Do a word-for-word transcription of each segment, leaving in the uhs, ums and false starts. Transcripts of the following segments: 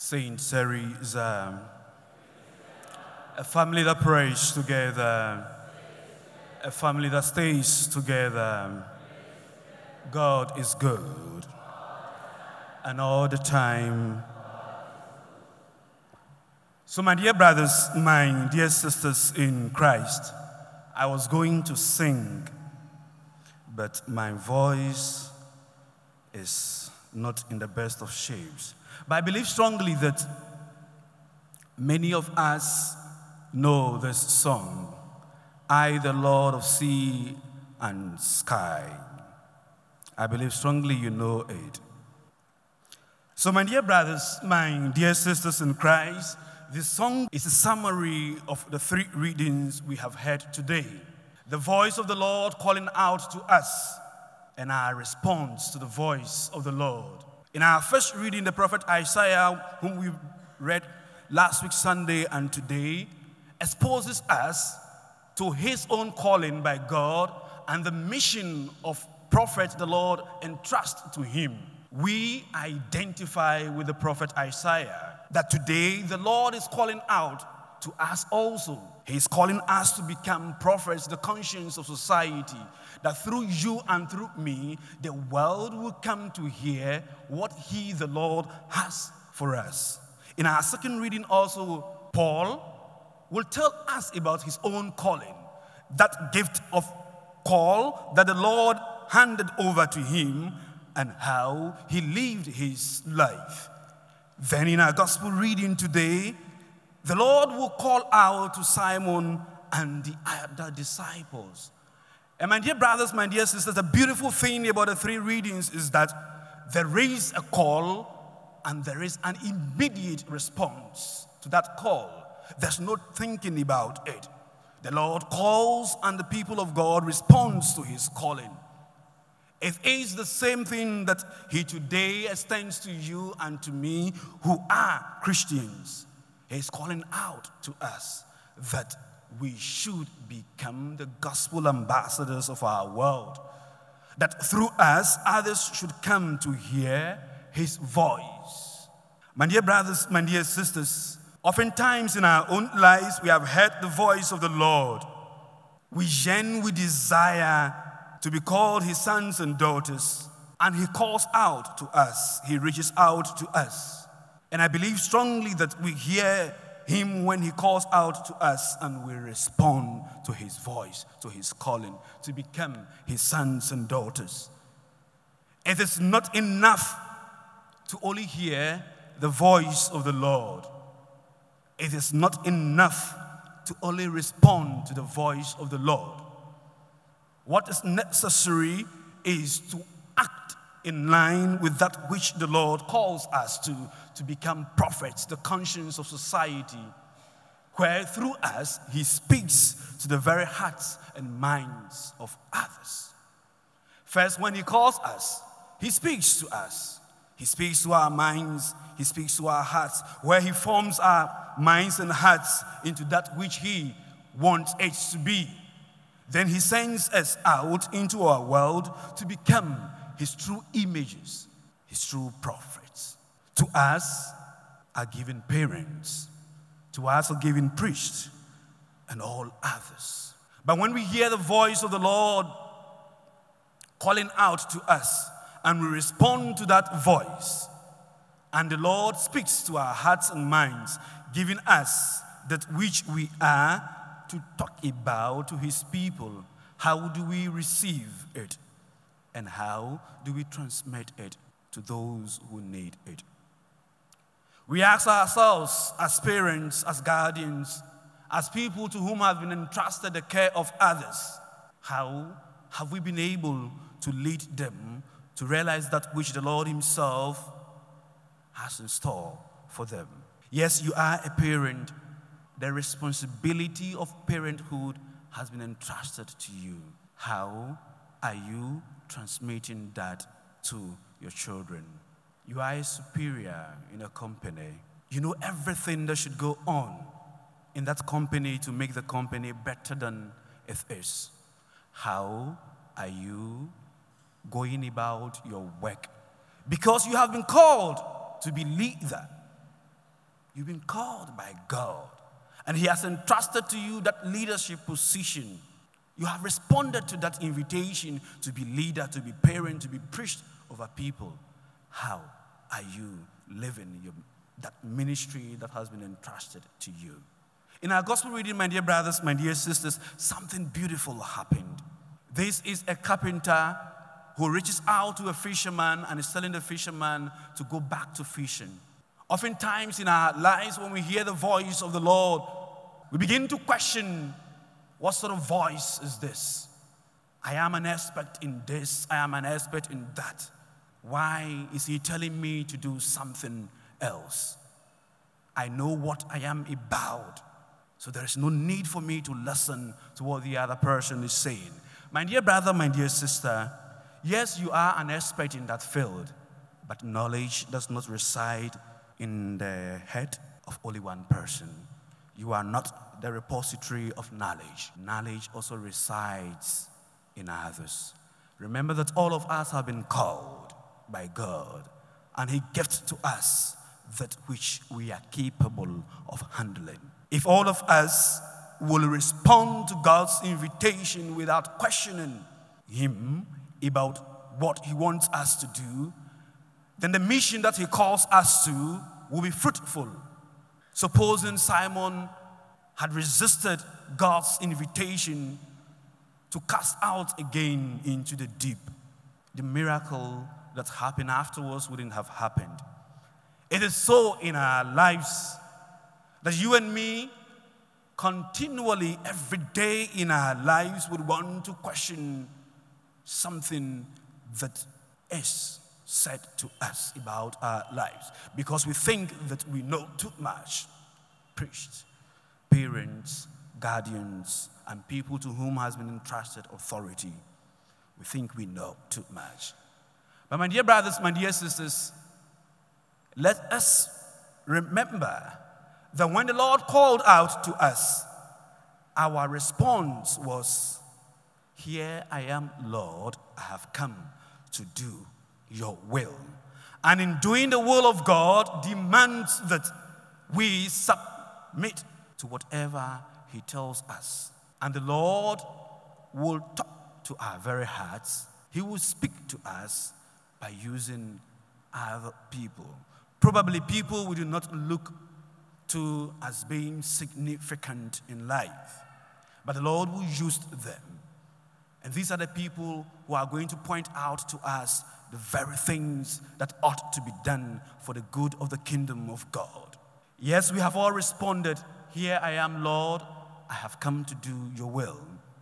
Saint Teresa, a family that prays together, a family that stays together. God is good, and all the time. So my dear brothers, my dear sisters in Christ, I was going to sing, but my voice is not in the best of shapes. But I believe strongly that many of us know this song, I, the Lord of sea and sky. I believe strongly you know it. So my dear brothers, my dear sisters in Christ, this song is a summary of the three readings we have heard today. The voice of the Lord calling out to us, and our response to the voice of the Lord. In our first reading, the prophet Isaiah, whom we read last week Sunday and today, exposes us to his own calling by God and the mission of prophet the Lord entrusts to him. We identify with the prophet Isaiah that today the Lord is calling out to us also. He is calling us to become prophets, the conscience of society, that through you and through me, the world will come to hear what he, the Lord, has for us. In our second reading also, Paul will tell us about his own calling, that gift of call that the Lord handed over to him and how he lived his life. Then in our gospel reading today, the Lord will call out to Simon and the other disciples. And my dear brothers, my dear sisters, the beautiful thing about the three readings is that there is a call and there is an immediate response to that call. There's no thinking about it. The Lord calls and the people of God responds to his calling. It is the same thing that he today extends to you and to me who are Christians. He's calling out to us that we should become the gospel ambassadors of our world. That through us, others should come to hear his voice. My dear brothers, my dear sisters, oftentimes in our own lives, we have heard the voice of the Lord. We yearn, we desire to be called his sons and daughters, and he calls out to us. He reaches out to us. And I believe strongly that we hear him when he calls out to us and we respond to his voice, to his calling, to become his sons and daughters. It is not enough to only hear the voice of the Lord. It is not enough to only respond to the voice of the Lord. What is necessary is to act in line with that which the Lord calls us to, to become prophets, the conscience of society, where through us he speaks to the very hearts and minds of others. First, when he calls us, he speaks to us. He speaks to our minds, he speaks to our hearts, where he forms our minds and hearts into that which he wants it to be. Then he sends us out into our world to become his true images, his true prophets. To us are given parents, to us are given priests, and all others. But when we hear the voice of the Lord calling out to us, and we respond to that voice, and the Lord speaks to our hearts and minds, giving us that which we are to talk about to his people, how do we receive it? And how do we transmit it to those who need it? We ask ourselves as parents, as guardians, as people to whom have been entrusted the care of others, how have we been able to lead them to realize that which the Lord himself has in store for them? Yes, you are a parent. The responsibility of parenthood has been entrusted to you. How are you transmitting that to your children? You are a superior in a company. You know everything that should go on in that company to make the company better than it is. How are you going about your work? Because you have been called to be leader. You've been called by God. And He has entrusted to you that leadership position. You have responded to that invitation to be leader, to be parent, to be priest over people. How are you living your, that ministry that has been entrusted to you? In our gospel reading, my dear brothers, my dear sisters, something beautiful happened. This is a carpenter who reaches out to a fisherman and is telling the fisherman to go back to fishing. Oftentimes in our lives, when we hear the voice of the Lord, we begin to question, what sort of voice is this? I am an expert in this, I am an expert in that. Why is He telling me to do something else? I know what I am about, so there is no need for me to listen to what the other person is saying. My dear brother, my dear sister, yes, you are an expert in that field, but knowledge does not reside in the head of only one person. You are not the repository of knowledge. Knowledge also resides in others. Remember that all of us have been called by God, and He gives to us that which we are capable of handling. If all of us will respond to God's invitation without questioning Him about what He wants us to do, then the mission that He calls us to will be fruitful. Supposing Simon had resisted God's invitation to cast out again into the deep, the miracle that happened afterwards wouldn't have happened. It is so in our lives that you and me continually, every day in our lives, would want to question something that is said to us about our lives, because we think that we know too much. Priests, parents, guardians, and people to whom has been entrusted authority, we think we know too much. But my dear brothers, my dear sisters, let us remember that when the Lord called out to us, our response was, "Here I am, Lord, I have come to do your will." And in doing the will of God demands that we submit to whatever He tells us. And the Lord will talk to our very hearts. He will speak to us by using other people. Probably people we do not look to as being significant in life. But the Lord will use them. And these are the people who are going to point out to us the very things that ought to be done for the good of the kingdom of God. Yes, we have all responded, "Here I am, Lord, I have come to do your will."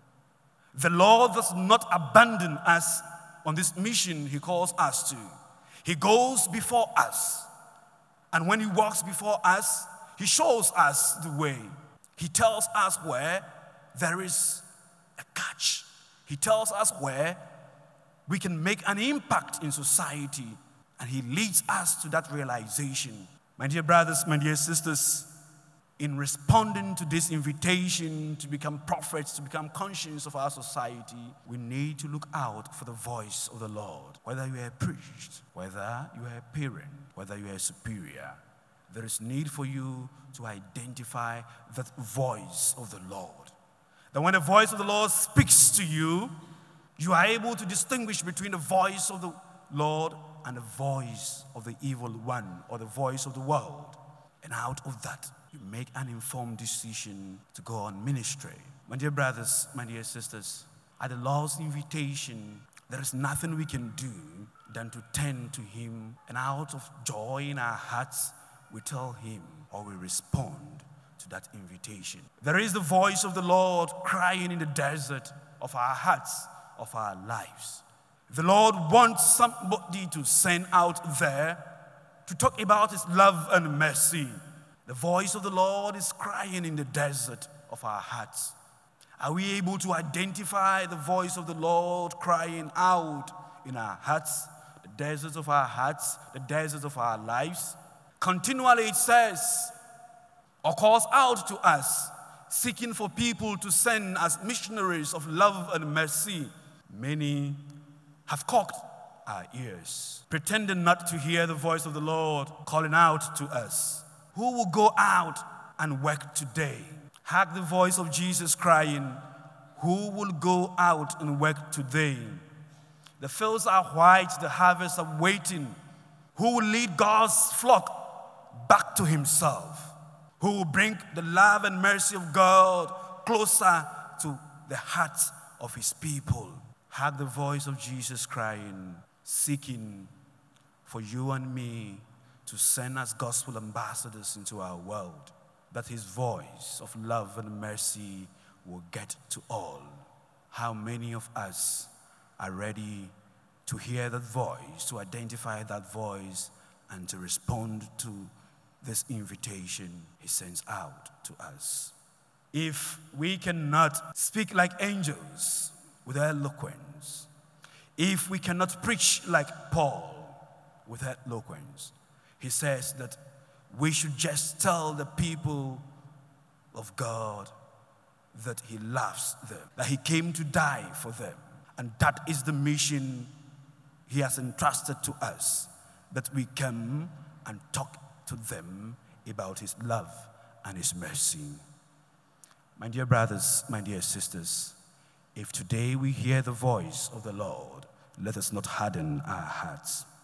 The Lord does not abandon us on this mission He calls us to. He goes before us. And when He walks before us, He shows us the way. He tells us where there is a catch. He tells us where we can make an impact in society, and He leads us to that realization. My dear brothers, my dear sisters, in responding to this invitation to become prophets, to become conscience of our society, we need to look out for the voice of the Lord. Whether you are a priest, whether you are a parent, whether you are a superior, there is need for you to identify that voice of the Lord. That when the voice of the Lord speaks to you, you are able to distinguish between the voice of the Lord and the voice of the evil one or the voice of the world. And out of that, you make an informed decision to go on ministry. My dear brothers, my dear sisters, at the Lord's invitation, there is nothing we can do than to turn to Him, and out of joy in our hearts, we tell Him or we respond to that invitation. There is the voice of the Lord crying in the desert of our hearts, of our lives. The Lord wants somebody to send out there to talk about His love and mercy. The voice of the Lord is crying in the desert of our hearts. Are we able to identify the voice of the Lord crying out in our hearts, the deserts of our hearts, the deserts of our lives? Continually it says, or calls out to us, seeking for people to send as missionaries of love and mercy. Many have cocked our ears, pretending not to hear the voice of the Lord calling out to us. who will go out and work today? Hark the voice of Jesus crying, who will go out and work today? The fields are white, the harvests are waiting. Who will lead God's flock back to himself? Who will bring the love and mercy of God closer to the hearts of his people? Hark the voice of Jesus crying, seeking for you and me to send as gospel ambassadors into our world, that his voice of love and mercy will get to all. How many of us are ready to hear that voice, to identify that voice, and to respond to this invitation he sends out to us? If we cannot speak like angels with eloquence, if we cannot preach like Paul with eloquence, he says that we should just tell the people of God that he loves them, that he came to die for them. And that is the mission he has entrusted to us, that we come and talk to them about his love and his mercy. My dear brothers, my dear sisters, if today we hear the voice of the Lord, let us not harden our hearts.